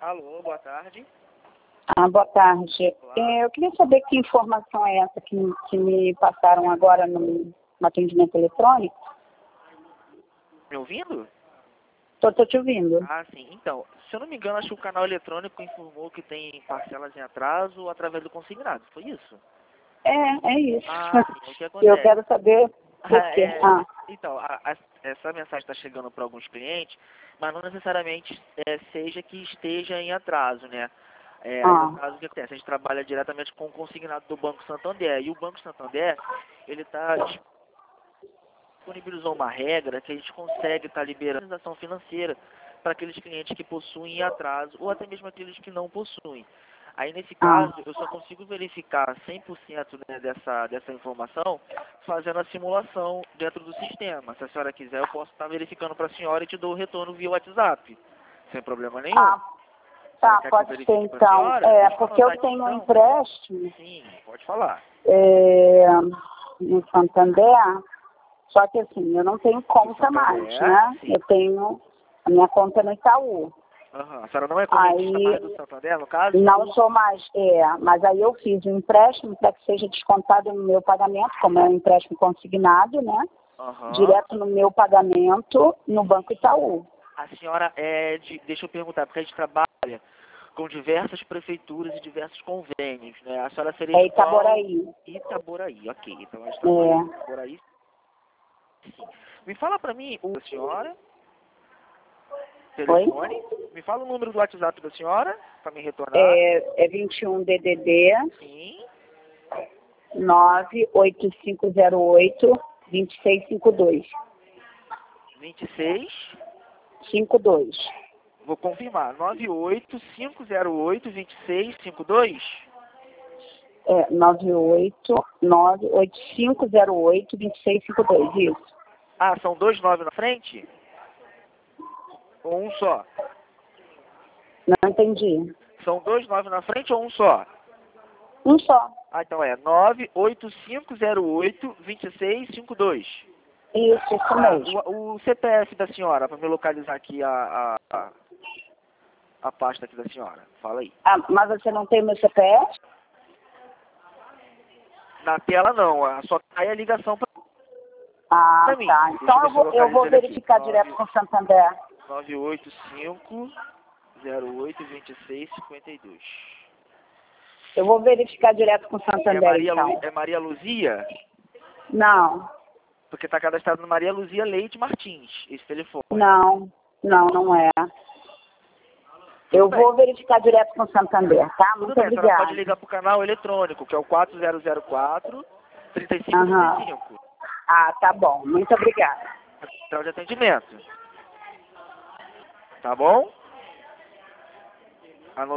Alô, boa tarde. Boa tarde. Claro. Eu queria saber que informação é essa que me passaram agora no atendimento eletrônico. Me ouvindo? Tô te ouvindo. Ah, sim. Então, se eu não me engano, acho que o canal eletrônico informou que tem parcelas em atraso através do consignado. Foi isso? É isso. Ah, sim. O que acontece? Eu quero saber por quê. Então, essa mensagem está chegando para alguns clientes, mas não necessariamente seja que esteja em atraso, né? Aí, no caso, o que acontece? A gente trabalha diretamente com o consignado do Banco Santander. E o Banco Santander, ele disponibilizou uma regra que a gente consegue estar liberando a transação financeira para aqueles clientes que possuem em atraso ou até mesmo aqueles que não possuem. Aí, nesse caso, eu só consigo verificar 100%, né, dessa informação fazendo a simulação dentro do sistema. Se a senhora quiser, eu posso estar verificando para a senhora e te dou o retorno via WhatsApp, sem problema nenhum. Tá, pode ser então. Porque eu tenho um empréstimo. Sim, pode falar. No Santander, só que assim, eu não tenho conta mais, né? Sim. Eu tenho a minha conta no Itaú. A senhora não é correntista mais do Santander, no caso? Não sou mais, mas aí eu fiz um empréstimo para que seja descontado no meu pagamento, como é um empréstimo consignado, né? Direto no meu pagamento no Banco Itaú. A senhora deixa eu perguntar, porque a gente trabalha com diversas prefeituras e diversos convênios, né? A senhora seria de Itaboraí. Itaboraí, ok. Então a gente trabalha em Itaboraí. Sim. Me fala para mim, a senhora... Telefone. Me fala o número do WhatsApp da senhora, para me retornar. É 21 DDD. Sim. 98508 2652. 52. Vou confirmar. 98508 2652. 98508 2652, isso. Ah, são 2 9 na frente? Ou um só? Não entendi. São 2 9 na frente ou um só? Um só. Ah, então é 98508 2652. Isso mesmo. O CPF da senhora, para me localizar aqui a pasta aqui da senhora. Fala aí. Mas você não tem meu CPF? Na tela não, só cai a ligação para mim. Tá. Então eu vou verificar direto com o Santander. 98508 2652. Eu vou verificar direto com o Santander, então. É Maria Luzia? Não. Porque está cadastrado no Maria Luzia Leite Martins, esse telefone. Não é. Eu vou verificar direto com o Santander, tá? Muito obrigada. A senhora pode ligar para o canal eletrônico, que é o 4004-3535. Tá bom. Muito obrigada. Central de atendimento. Tá bom?